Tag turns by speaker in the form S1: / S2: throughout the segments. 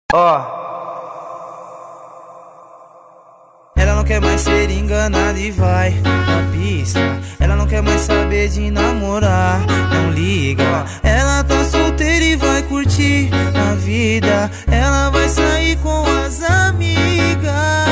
S1: Ela não quer mais ser enganada e vai na pista. Ela não quer mais saber de namorar, não liga. Ela tá solteira e vai curtir a vida. Ela vai sair com as amigas.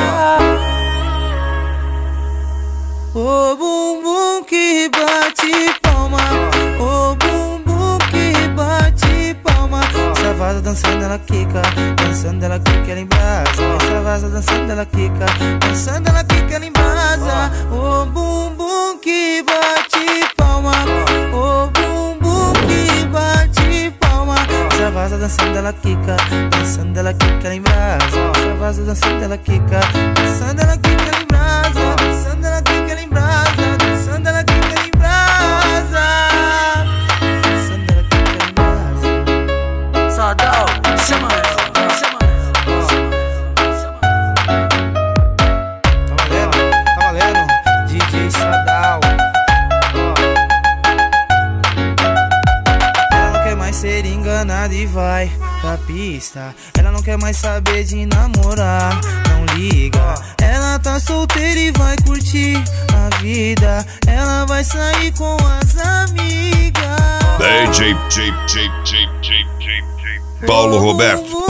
S1: O bumbum que bate palma, o bumbum que bate palma. Essa vaza dançando ela quica, dançando ela quica, ela embrasa. Essa vaza dançando ela quica, dançando ela quica, ela embrasa. O bumbum que bate palma, o bumbum que bate palma. Essa vaza dançando ela quica, dançando ela quica, ela embrasa. Essa vaza dançando ela quica, dançando ela quica, ela embrasa. Dançando ela quica, ela embrasa. Dançando ela quica, ela embrasa. Dançando ela quica, ela embrasa.
S2: Sadal, chama ela, chama ela.
S1: Tá valendo, DJ Sadal. Ela não quer mais ser enganada e vai pra pista. Ela não quer mais saber de namorar, não liga. Ela tá solteira e vai curtir a vida. Ela vai sair com as amigas.
S3: DJ Paulo Roberto.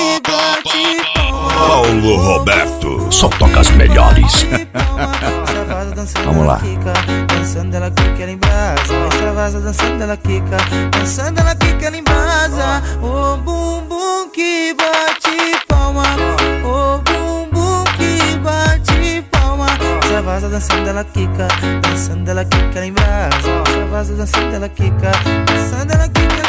S3: Paulo Roberto.
S4: Só toca as melhores. Vamos lá.
S1: Dançando ela quica, ela embrasa. Essa vaza dançando ela quica, dançando ela quica, ela embrasa. O bumbum que bate palma, o bumbum que bate palma. Essa vaza dançando ela quica, dançando ela quica, ela embrasa. Essa vaza dançando ela quica, dançando ela quica, ela